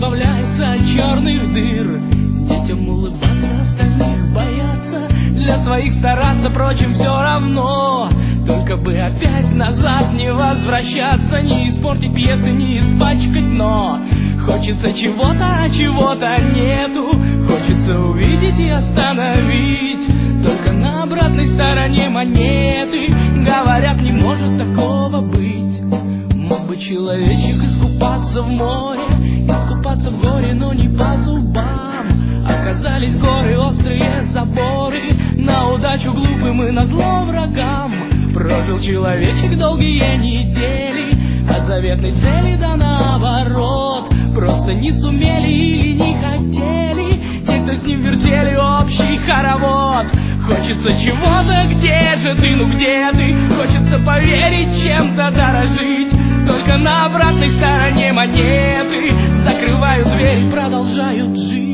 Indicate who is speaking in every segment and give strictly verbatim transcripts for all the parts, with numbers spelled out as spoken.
Speaker 1: избавляется от черных дыр. Детям улыбаться, остальных бояться, для своих стараться, прочим все равно. Только бы опять назад не возвращаться, не испортить пьесы, не испачкать дно. Хочется чего-то, а чего-то нету. Хочется увидеть и остановить. Только на обратной стороне монеты говорят, не может такого быть. Мог бы человечек искупаться в море, искупаться в горе, но не по зубам. Оказались горы, острые заборы, на удачу глупым и назло врагам. Прожил человечек долгие недели, от заветной цели да наоборот. Просто не сумели или не хотели те, кто с ним вертели общий хоровод. Хочется чего-то, где же ты, ну где ты? Хочется поверить, чем-то дорожить. Только на обратной стороне монеты закрывают дверь, продолжают жить.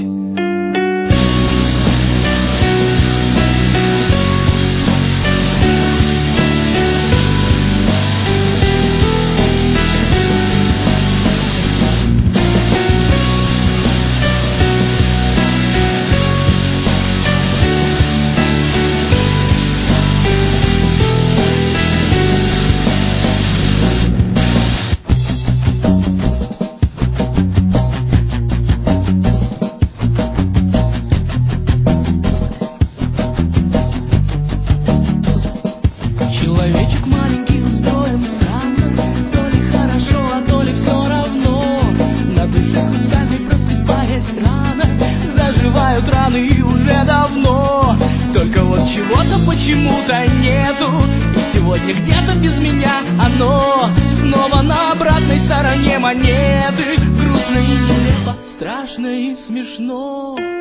Speaker 1: Человечек маленький устроен странно, то ли хорошо, а то ли все равно. На душе кусками просыпаясь рано, заживают раны и уже давно. Только вот чего-то почему-то нету, и сегодня где-то без меня оно снова на обратной стороне монеты. Грустно и нелепо, страшно и смешно.